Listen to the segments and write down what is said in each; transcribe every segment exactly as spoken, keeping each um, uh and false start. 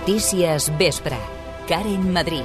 Notícies Vespre. Karen Madrid.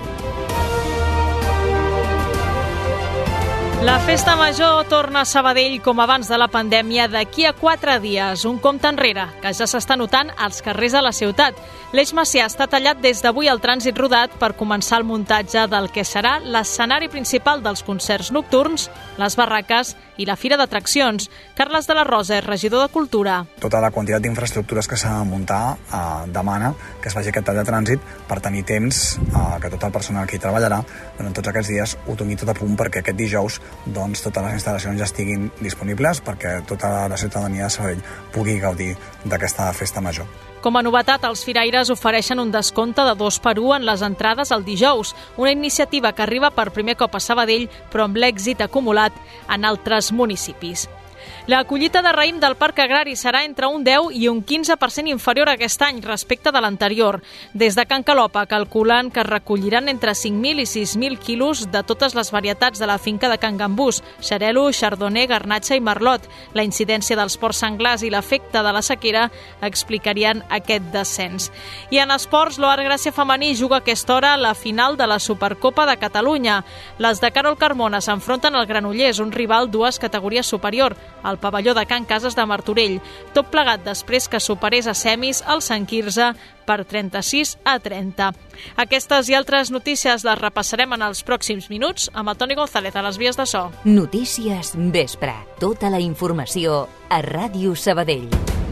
La Festa Major torna a Sabadell com abans de la pandèmia d'aquí a quatre dies. Un compte enrere que ja s'està notant als carrers de la ciutat. L'Eix Macià està tallat des d'avui al trànsit rodat per començar el muntatge del que serà l'escenari principal dels concerts nocturns, les barraques i la fira d'atraccions. Carles de la Rosa és regidor de Cultura. Tota la quantitat d'infraestructures que s'ha de muntar eh, demana que es faci aquest tall de trànsit per tenir temps eh, que tot el personal que hi treballarà durant tots aquests dies ho tingui tot a punt perquè aquest dijous doncs totes les instal·lacions ja estiguin disponibles perquè tota la ciutadania de Sabadell pugui gaudir d'aquesta festa major. Com a novetat, els firaires ofereixen un descompte de dos per u en les entrades el dijous, una iniciativa que arriba per primer cop a Sabadell, però amb l'èxit acumulat en altres municipis. La collita de raïm del Parc Agrari serà entre un deu i un quinze per cent inferior aquest any respecte de l'anterior. Des de Can Calopa calculen que recolliran entre cinc mil i sis mil quilos de totes les varietats de la finca de Can Gambús, xarel·lo, chardonnay, garnatxa i merlot. La incidència dels porcs senglars i l'efecte de la sequera explicarien aquest descens. I en esports, l'O Art Gràcia femení juga a aquesta hora la final de la Supercopa de Catalunya. Les de Carol Carmona s'enfronten al Granollers, un rival dues categories superior, al pavelló de Can Cases de Martorell, tot plegat després que superés a semis el Sant Quirze per trenta-sis a trenta. Aquestes i altres notícies les repassarem en els pròxims minuts amb el Toni González a les vies de so. Notícies Vespre. Tota la informació a Ràdio Sabadell.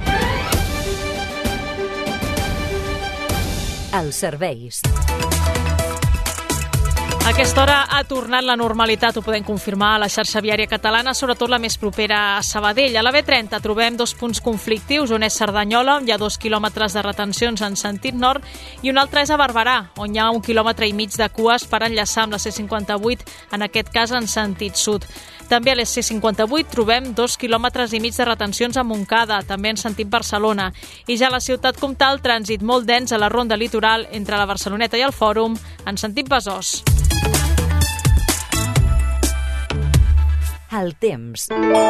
Els serveis. A aquesta hora ha tornat la normalitat, ho podem confirmar a la xarxa viària catalana, sobretot la més propera a Sabadell. A la B trenta trobem dos punts conflictius, un és Cerdanyola, on hi ha dos quilòmetres de retencions en sentit nord, i un altre és a Barberà, on hi ha un quilòmetre i mig de cues per enllaçar amb la C cinquanta-vuit, en aquest cas en sentit sud. També a la C cinquanta-vuit trobem dos quilòmetres i mig de retencions a Montcada, també en sentit Barcelona. I ja a la ciutat comtal, trànsit molt dens a la ronda litoral entre la Barceloneta i el Fòrum, en sentit Besòs. El temps.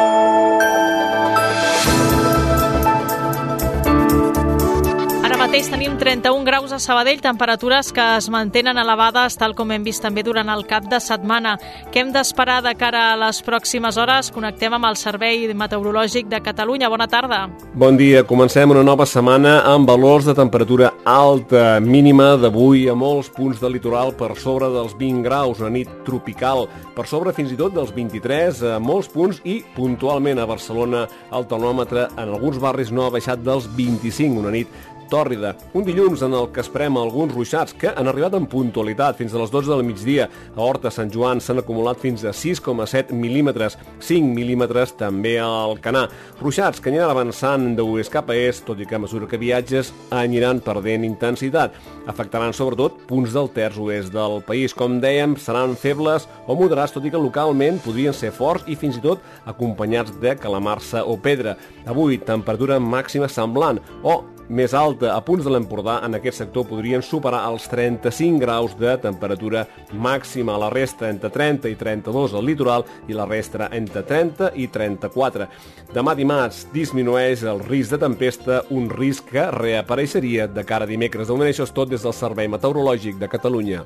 Ara mateix tenim trenta-un graus a Sabadell, temperatures que es mantenen elevades, tal com hem vist també durant el cap de setmana. Què hem d'esperar de cara a les pròximes hores? Connectem amb el Servei Meteorològic de Catalunya. Bona tarda. Bon dia. Comencem una nova setmana amb valors de temperatura alta, mínima d'avui a molts punts del litoral per sobre dels vint graus, una nit tropical, per sobre fins i tot dels vint-i-tres a molts punts i puntualment a Barcelona el termòmetre en alguns barris no ha baixat dels vint-i-cinc, una nit tòrrida. Un dilluns en el que esperem alguns ruixats que han arribat en puntualitat fins a les dotze del migdia. A Horta, Sant Joan s'han acumulat fins a sis coma set mil·límetres, cinc mil·límetres també al Canà. Ruixats que aniran avançant d'oest cap a est, tot i que a mesura que viatges aniran perdent intensitat. Afectaran sobretot punts del terç oest del país. Com dèiem, seran febles o moderats, tot i que localment podrien ser forts i fins i tot acompanyats de calamarsa o pedra. Avui, temperatura màxima semblant o més alta a punts de l'Empordà. En aquest sector podrien superar els trenta-cinc graus de temperatura màxima. La resta entre trenta i trenta-dos al litoral i la resta entre trenta i trenta-quatre. Demà dimarts disminueix el risc de tempesta, un risc que reapareixeria de cara a dimecres. De moment això és tot des del Servei Meteorològic de Catalunya.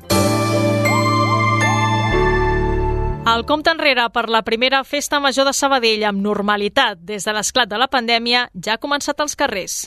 El compte enrere per la primera festa major de Sabadell amb normalitat des de l'esclat de la pandèmia ja ha començat als carrers.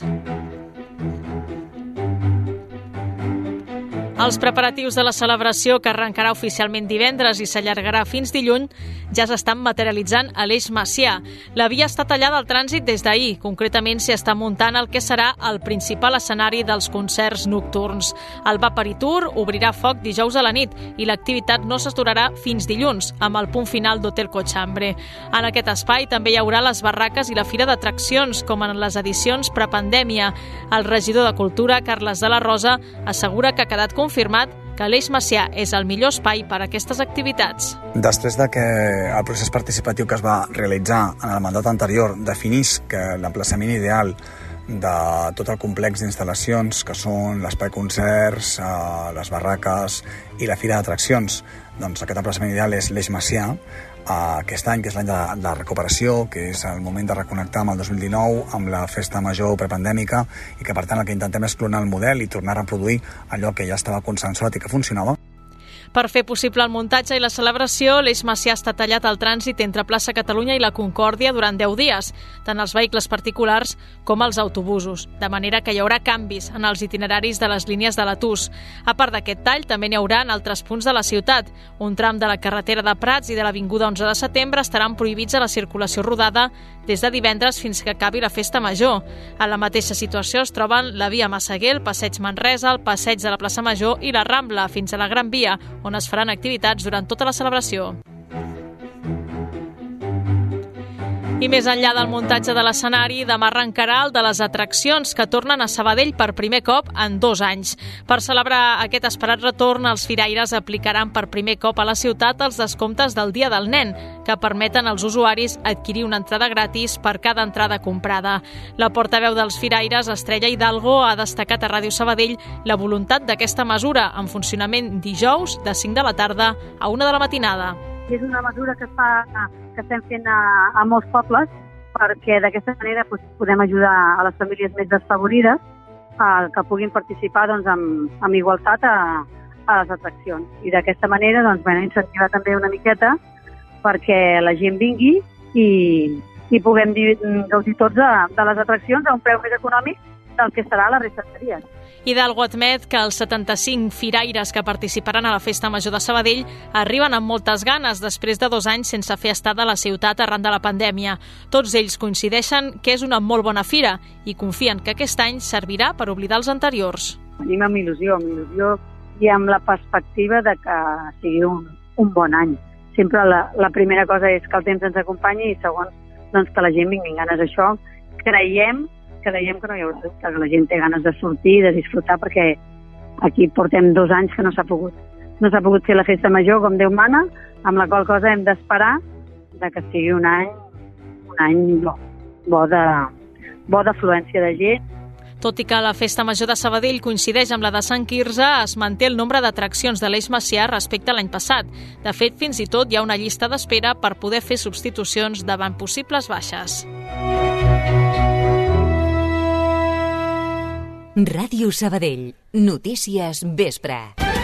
Els preparatius de la celebració, que arrencarà oficialment divendres i s'allargarà fins dilluns, ja s'estan materialitzant a l'Eix Macià. La via està tallada al trànsit des d'ahir. Concretament s'hi està muntant el que serà el principal escenari dels concerts nocturns. El Vapari Tour obrirà foc dijous a la nit i l'activitat no s'aturarà fins dilluns, amb el punt final d'Hotel Cochambre. En aquest espai també hi haurà les barraques i la fira d'atraccions, com en les edicions prepandèmia. El regidor de Cultura, Carles de la Rosa, assegura que ha quedat confirmat confirmat que l'Eix Macià és el millor espai per a aquestes activitats. Després de que el procés participatiu que es va realitzar en el mandat anterior definís que l'emplaçament ideal de tot el complex d'instal·lacions que són l'espai concerts, eh, les barraques i la fira d'atraccions. Doncs aquest emplaçament ideal és l'Eix Macià, eh, aquest any, que és l'any de, de recuperació, que és el moment de reconnectar amb el dos mil dinou, amb la festa major prepandèmica, i que per tant el que intentem és clonar el model i tornar a reproduir allò que ja estava consensuat i que funcionava. Per fer possible el muntatge i la celebració, l'Eix Macià està tallat al trànsit entre Plaça Catalunya i la Concòrdia durant deu dies, tant els vehicles particulars com els autobusos, de manera que hi haurà canvis en els itineraris de les línies de l'A-T-U S. A part d'aquest tall, també n'hi haurà en altres punts de la ciutat. Un tram de la carretera de Prats i de l'Avinguda onze de setembre estaran prohibits a la circulació rodada des de divendres fins que acabi la festa major. En la mateixa situació es troben la via Massaguer, el passeig Manresa, el passeig de la plaça Major i la Rambla, fins a la Gran Via, on es faran activitats durant tota la celebració. I més enllà del muntatge de l'escenari, demà arrencarà el de les atraccions que tornen a Sabadell per primer cop en dos anys. Per celebrar aquest esperat retorn, els firaires aplicaran per primer cop a la ciutat els descomptes del Dia del Nen, que permeten als usuaris adquirir una entrada gratis per cada entrada comprada. La portaveu dels firaires, Estrella Hidalgo, ha destacat a Ràdio Sabadell la voluntat d'aquesta mesura, en funcionament dijous de cinc de la tarda a una de la matinada. És una mesura que, fa, que estem fent a, a molts pobles perquè d'aquesta manera doncs, podem ajudar a les famílies més desfavorides a, que puguin participar doncs, amb, amb igualtat a, a les atraccions. I d'aquesta manera doncs, bueno, incentivar també una miqueta perquè la gent vingui i, i puguem gaudir tots de, de les atraccions a un preu més econòmic del que serà la resta de dies. Hidalgo admet que els setanta-cinc firaires que participaran a la Festa Major de Sabadell arriben amb moltes ganes després de dos anys sense fer estada a la ciutat arran de la pandèmia. Tots ells coincideixen que és una molt bona fira i confien que aquest any servirà per oblidar els anteriors. Venim amb il·lusió, amb il·lusió i amb la perspectiva de que sigui un, un bon any. Sempre la, la primera cosa és que el temps ens acompanyi i segon, doncs, que la gent vingui ganes d'això. Creiem creiem que no hi haurà dubte, que la gent té ganes de sortir, de disfrutar, perquè aquí portem dos anys que no s'ha pogut. No s'ha pogut fer la festa major com Déu mana, amb la qual cosa hem d'esperar de que sigui un any, un any bo, bo de, bo d'afluència de gent. Tot i que la Festa Major de Sabadell coincideix amb la de Sant Quirze, es manté el nombre d'atraccions de l'Eix Macià respecte a l'any passat. De fet, fins i tot hi ha una llista d'espera per poder fer substitucions davant possibles baixes. Ràdio Sabadell. Notícies vespre.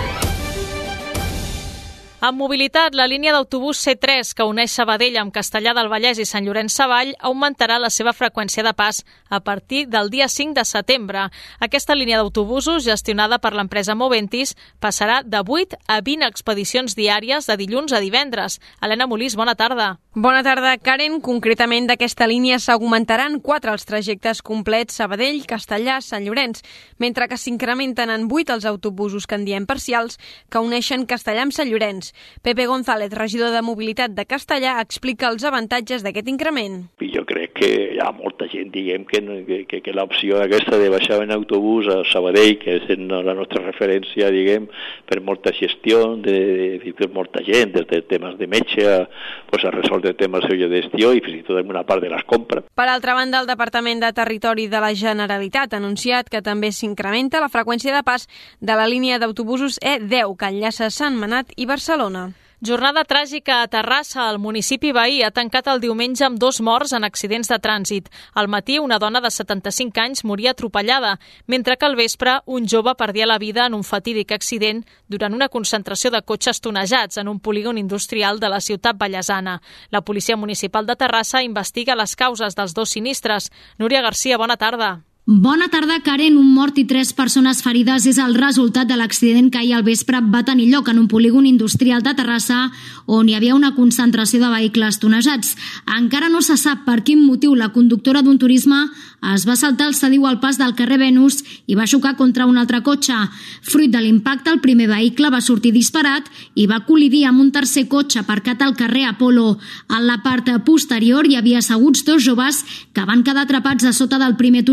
En mobilitat, la línia d'autobús C tres, que uneix Sabadell amb Castellar del Vallès i Sant Llorenç Savall, augmentarà la seva freqüència de pas a partir del dia cinc de setembre. Aquesta línia d'autobusos, gestionada per l'empresa Moventis, passarà de vuit a vint expedicions diàries de dilluns a divendres. Helena Molís, bona tarda. Bona tarda, Karen. Concretament, d'aquesta línia s'augmentaran quatre els trajectes complets Sabadell, Castellar, Sant Llorenç, mentre que s'incrementen en vuit els autobusos que en diem parcials que uneixen Castellar amb Sant Llorenç. Pepe González, regidor de Mobilitat de Castellar, explica els avantatges d'aquest increment. Jo crec que hi ha molta gent, diguem, que, que, que l'opció aquesta de baixar en autobús a Sabadell, que és la nostra referència, diguem, per molta gestió, de, de, per molta gent, des de temes de metge a, pues, a resoldre temes de gestió i fins i tot en una part de les compres. Per altra banda, el Departament de Territori de la Generalitat ha anunciat que també s'incrementa la freqüència de pas de la línia d'autobusos E deu, que enllaça Sentmenat i Barcelona. Jornada tràgica a Terrassa. El municipi veí ha tancat el diumenge amb dos morts en accidents de trànsit. Al matí, una dona de setanta-cinc anys moria atropellada, mentre que al vespre un jove perdia la vida en un fatídic accident durant una concentració de cotxes tonejats en un polígon industrial de la ciutat vallesana. La Policia Municipal de Terrassa investiga les causes dels dos sinistres. Núria Garcia, bona tarda. Bona tarda, Karen. Un mort i tres persones ferides és el resultat de l'accident que ahir al vespre va tenir lloc en un polígon industrial de Terrassa on hi havia una concentració de vehicles tonejats. Encara no se sap per quin motiu la conductora d'un turisme es va saltar el sediu al pas del carrer Venus i va xocar contra un altre cotxe. Fruit de l'impacte, el primer vehicle va sortir disparat i va col·lidir amb un tercer cotxe aparcat al carrer Apolo. En la part posterior hi havia asseguts dos joves que van quedar atrapats a sota del primer turisme.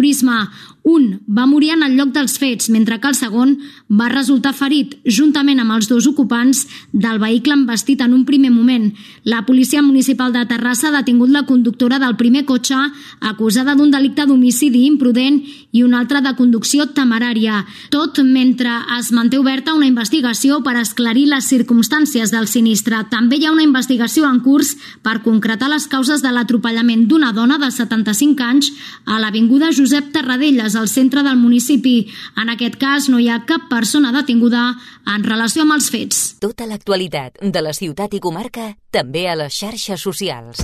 Un va morir en el lloc dels fets, mentre que el segon va resultar ferit, juntament amb els dos ocupants del vehicle embestit en un primer moment. La Policia Municipal de Terrassa ha detingut la conductora del primer cotxe, acusada d'un delicte d'homicidi imprudent i un altre de conducció temerària. Tot mentre es manté oberta una investigació per esclarir les circumstàncies del sinistre. També hi ha una investigació en curs per concretar les causes de l'atropellament d'una dona de setanta-cinc anys a l'avinguda Josep Tarradellas, al centre del municipi. En aquest cas no hi ha cap persona detinguda en relació amb els fets. Tota l'actualitat de la ciutat i comarca també a les xarxes socials.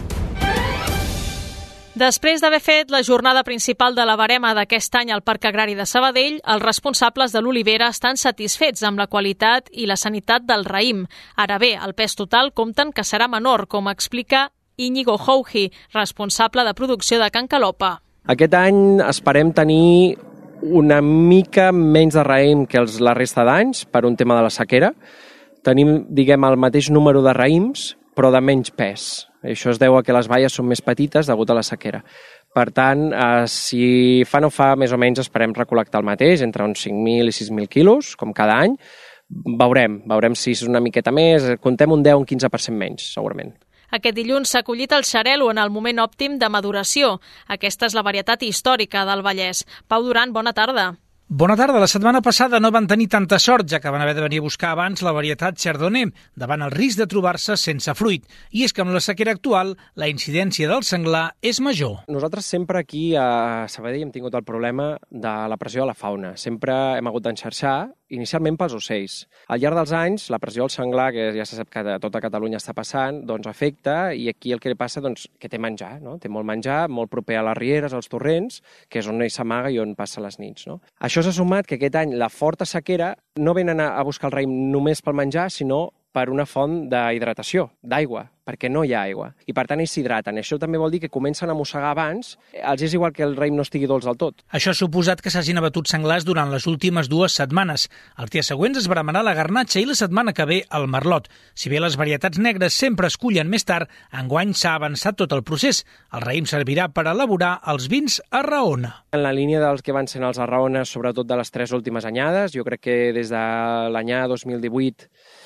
Després d'haver fet la jornada principal de la barema d'aquest any al Parc Agrari de Sabadell, els responsables de l'Olivera estan satisfets amb la qualitat i la sanitat del raïm. Ara bé, el pes total compten que serà menor, com explica Íñigo Jouji, responsable de producció de Can Calopa. Aquest any esperem tenir una mica menys de raïm que els, la resta d'anys per un tema de la sequera. Tenim, diguem, el mateix número de raïms, però de menys pes. Això es deu a que les baies són més petites degut a la sequera. Per tant, eh, si fa no fa, més o menys esperem recol·lectar el mateix, entre uns cinc mil i sis mil quilos, com cada any. Veurem, veurem si és una miqueta més, contem un deu o un quinze per cent menys, segurament. Aquest dilluns s'ha collit el xarel·lo en el moment òptim de maduració. Aquesta és la varietat històrica del Vallès. Pau Duran, bona tarda. Bona tarda. La setmana passada no van tenir tanta sort, ja que van haver de venir a buscar abans la varietat Chardonnay, davant el risc de trobar-se sense fruit. I és que amb la sequera actual, la incidència del senglar és major. Nosaltres sempre aquí a Sabadell hem tingut el problema de la pressió de la fauna. Sempre hem hagut d'enxarxar, inicialment pels ocells. Al llarg dels anys, la pressió del senglar, que ja se sap que a tota Catalunya està passant, doncs afecta, i aquí el que passa doncs, que té menjar, no? Té molt menjar, molt proper a les rieres, als torrents, que és on ell s'amaga i on passa les nits, no? Això s'ha sumat que aquest any la forta sequera no venen a buscar el raïm només pel menjar, sinó per una font d'hidratació, d'aigua, perquè no hi ha aigua. I per tant ells s'hidraten. Això també vol dir que comencen a mossegar abans. Els és igual que el raïm no estigui dolç del tot. Això ha suposat que s'hagin abatut senglars durant les últimes dues setmanes. Els dies següents es bramarà la garnatxa i la setmana que ve el merlot. Si bé les varietats negres sempre es cullen més tard, enguany s'ha avançat tot el procés. El raïm servirà per elaborar els vins Arraona. En la línia dels que van ser els Arraones, sobretot de les tres últimes anyades, jo crec que des de l'anyada dos mil divuit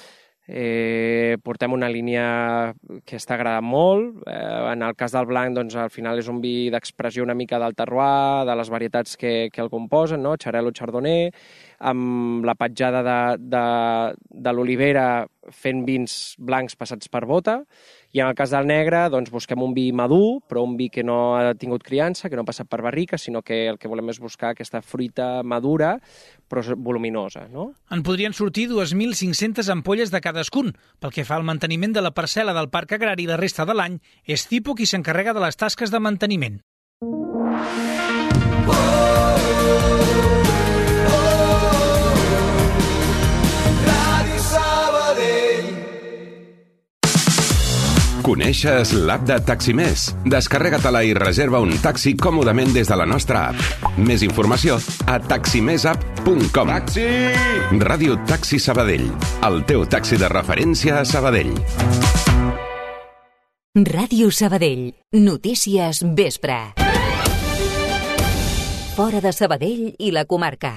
Eh, portem una línia que està agradant molt. Eh, en el cas del blanc, doncs, al final és un vi d'expressió una mica del terroir, de les varietats que, que el composen, no? Xarel·lo, Chardonnay, amb la petjada de, de, de l'olivera fent vins blancs passats per bota. I en el cas del negre, doncs, busquem un vi madur, però un vi que no ha tingut criança, que no ha passat per barrica, sinó que el que volem és buscar aquesta fruita madura, però voluminosa, no? En podrien sortir dos mil cinc-centes ampolles de cadascun. Pel que fa al manteniment de la parcel·la del Parc Agrari la resta de l'any, és Tipo qui s'encarrega de les tasques de manteniment. Coneixes l'app de Taximés? Descarrega-te-la i reserva un taxi còmodament des de la nostra app. Més informació a taximesapp punt com. Taxi! Ràdio Taxi Sabadell, el teu taxi de referència a Sabadell. Ràdio Sabadell. Notícies vespre. Fora de Sabadell i la comarca.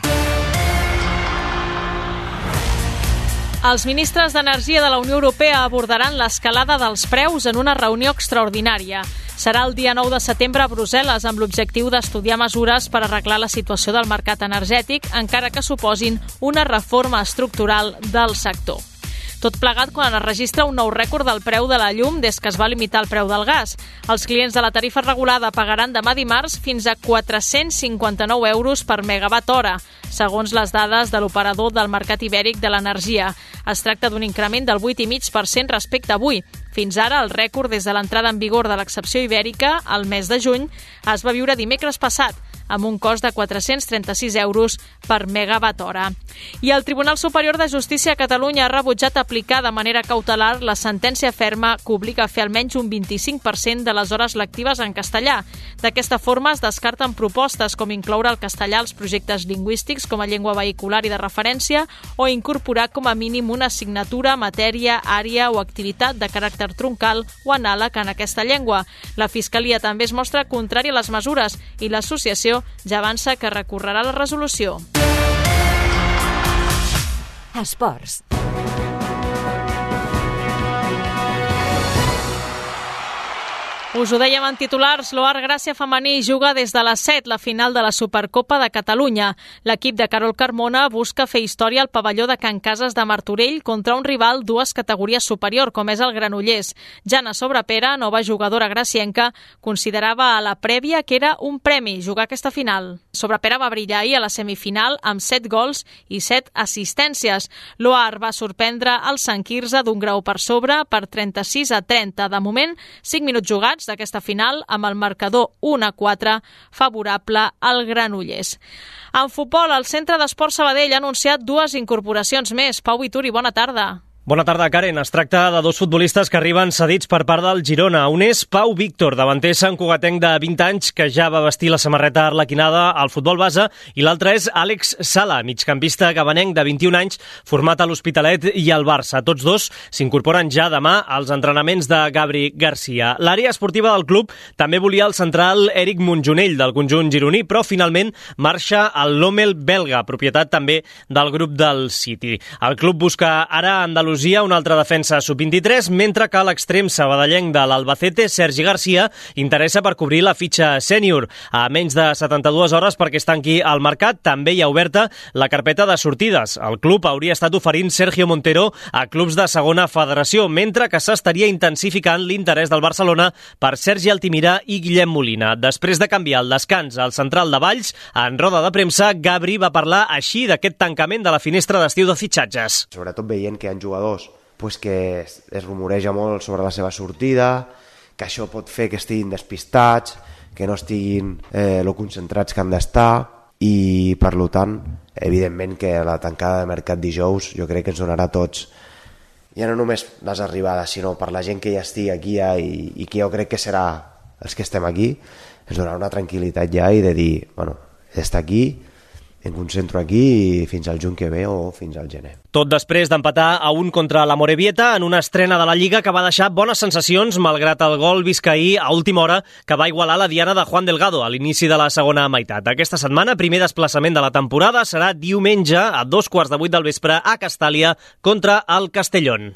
Els ministres d'Energia de la Unió Europea abordaran l'escalada dels preus en una reunió extraordinària. Serà el dia nou de setembre a Brussel·les amb l'objectiu d'estudiar mesures per arreglar la situació del mercat energètic, encara que suposin una reforma estructural del sector. Tot plegat quan es registra un nou rècord del preu de la llum des que es va limitar el preu del gas. Els clients de la tarifa regulada pagaran demà dimarts fins a quatre-cents cinquanta-nou euros per megawatt hora, segons les dades de l'operador del mercat ibèric de l'energia. Es tracta d'un increment del vuit coma cinc per cent respecte a avui. Fins ara, el rècord des de l'entrada en vigor de l'excepció ibèrica, al mes de juny, es va viure dimecres passat, amb un cost de quatre-cents trenta-sis euros per megawatt hora. I el Tribunal Superior de Justícia a Catalunya ha rebutjat aplicar de manera cautelar la sentència ferma que obliga a fer almenys un vint-i-cinc per cent de les hores lectives en castellà. D'aquesta forma es descarten propostes com incloure el castellà als projectes lingüístics com a llengua vehicular i de referència o incorporar com a mínim una assignatura, matèria, àrea o activitat de caràcter troncal o anàleg en aquesta llengua. La Fiscalia també es mostra contrària a les mesures i l'associació Federació ja avança que recorrerà la resolució. Esports. Us ho dèiem en titulars, l'Oar Gràcia femení juga des de les set la final de la Supercopa de Catalunya. L'equip de Carol Carmona busca fer història al pavelló de Can Cases de Martorell contra un rival dues categories superior, com és el Granollers. Jana Sobrepera, nova jugadora gracienca, considerava a la prèvia que era un premi jugar aquesta final. Sobrepera va brillar ahir a la semifinal amb set gols i set assistències. L'Oar va sorprendre el Sant Quirze d'un grau per sobre per trenta-sis a trenta. De moment, cinc minuts jugats d'aquesta final amb el marcador u a quatre favorable al Granollers. En futbol, el Centre d'Esport Sabadell ha anunciat dues incorporacions més. Pau Vituri, bona tarda. Bona tarda, Karen. Es tracta de dos futbolistes que arriben cedits per part del Girona. Un és Pau Víctor, davanter santcugatenc de vint anys, que ja va vestir la samarreta arlequinada al futbol base, i l'altre és Àlex Sala, migcampista gabanenc de vint-i-un anys, format a l'Hospitalet i al Barça. Tots dos s'incorporen ja demà als entrenaments de Gabri Garcia. L'àrea esportiva del club també volia el central Eric Monjonell, del conjunt gironí, però finalment marxa al Lommel belga, propietat també del grup del City. El club busca ara a Andalusia una altra defensa sub vint-i-tres, mentre que l'extrem sabadellenc de l'Albacete, Sergi Garcia, interessa per cobrir la fitxa sènior. A menys de setanta-dues hores perquè es tanqui el mercat, també hi ha oberta la carpeta de sortides. El club hauria estat oferint Sergio Montero a clubs de segona federació, mentre que s'estaria intensificant l'interès del Barcelona per Sergi Altimira i Guillem Molina. Després de canviar el descans al central de Valls, en roda de premsa, Gabri va parlar així d'aquest tancament de la finestra d'estiu de fitxatges. Sobretot veient que hi ha jugadors pues que es, es rumoreja molt sobre la seva sortida, que això pot fer que estiguin despistats, que no estiguin eh, lo concentrats que han d'estar, i per tant, evidentment que la tancada de mercat dijous jo crec que ens donarà a tots, ja no només les arribades, sinó per la gent que ja estigui aquí ja, i, i que jo crec que serà els que estem aquí, ens donarà una tranquil·litat ja i de dir, bueno, està aquí, em concentro aquí fins al juny que ve o fins al gener. Tot després d'empatar a un contra la Morevieta en una estrena de la Lliga que va deixar bones sensacions malgrat el gol viscaí a última hora que va igualar la diana de Juan Delgado a l'inici de la segona meitat. Aquesta setmana, primer desplaçament de la temporada, serà diumenge a dos quarts de vuit del vespre a Castàlia contra el Castellón.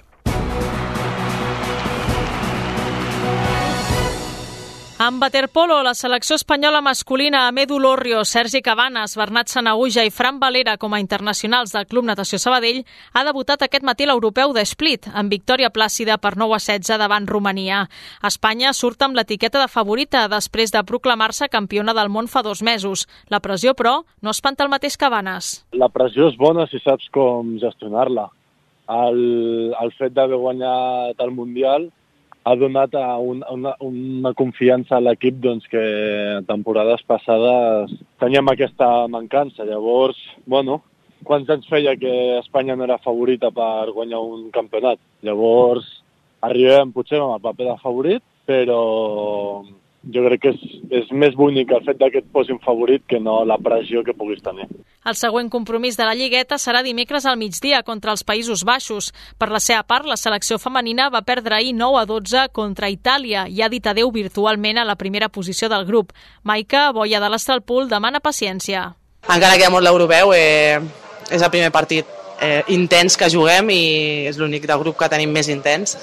En waterpolo, la selecció espanyola masculina amb Edu Lorrio, Sergi Cabanes, Bernat Sanahuja i Fran Valera com a internacionals del Club Natació Sabadell ha debutat aquest matí l'europeu de Split, amb victòria plàcida per nou a setze davant Romania. Espanya surt amb l'etiqueta de favorita després de proclamar-se campiona del món fa dos mesos. La pressió, però, no espanta el mateix Cabanes. La pressió és bona si saps com gestionar-la. El, el fet d'haver guanyat el Mundial ha donat a un, una, una confiança a l'equip doncs, que temporades passades teníem aquesta mancança. Llavors, bueno, quants anys feia que Espanya no era favorita per guanyar un campionat? Llavors, arribem potser amb el paper de favorit, però jo crec que és, és més bonic el fet que et posin favorit que no la pressió que puguis tenir. El següent compromís de la Lligueta serà dimecres al migdia contra els Països Baixos. Per la seva part, la selecció femenina va perdre ahir nou a dotze contra Itàlia i ha dit adeu virtualment a la primera posició del grup. Maica, boia de l'Estralpool, demana paciència. Encara queda molt l'europeu, eh, és el primer partit eh, intens que juguem i és l'únic del grup que tenim més intens.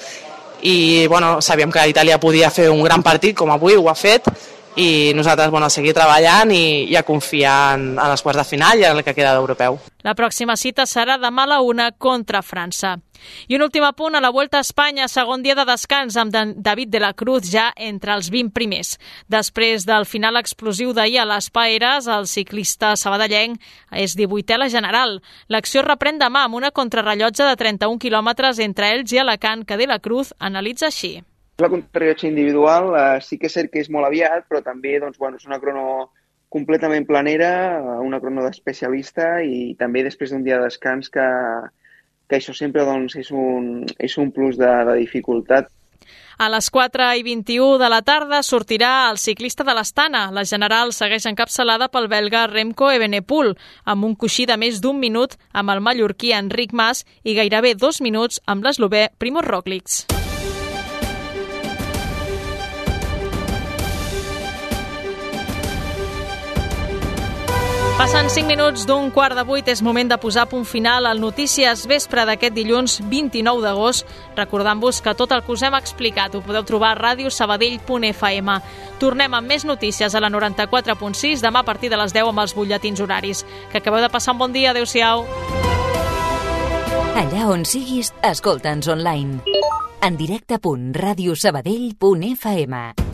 I bueno, sabíem que Itàlia podia fer un gran partit, com avui ho ha fet, i nosaltres bueno, a seguir treballant i, i a confiar en, en els quarts de final i en el que queda d'europeu. La pròxima cita serà demà a la una contra França. I un últim apunt a la Vuelta a Espanya, segon dia de descans amb David de la Cruz ja entre els vint primers. Després del final explosiu d'ahir a les Paeres, el ciclista sabadellenc és divuitè a la general. L'acció reprèn demà amb una contrarrellotge de trenta-un quilòmetres entre Elx i Alacant que de la Cruz analitza així. La contrarrellotge individual eh, sí que és cert que és molt aviat, però també doncs, bueno, és una crono completament planera, una crono d'especialista i també després d'un dia de descans que, que això sempre doncs, és, un, és un plus de, de dificultat. A les quatre i vint-i-u de la tarda sortirà el ciclista de l'Astana. La general segueix encapçalada pel belga Remco Evenepoel, amb un coixí de més d'un minut amb el mallorquí Enric Mas i gairebé dos minuts amb l'eslovè Primož Roglič. Passen cinc minuts d'un quart de vuit, és moment de posar punt final al Notícies Vespre d'aquest dilluns vint-i-nou d'agost, recordant-vos que tot el que us hem explicat ho podeu trobar a ràdio sabadell punt f m. Tornem amb més notícies a la noranta-quatre punt sis demà a partir de les deu amb els butlletins horaris. Que acabeu de passar un bon dia, adeu-siau. Allà on siguis, escolta'ns online. En directe punt radiosabadell punt f m.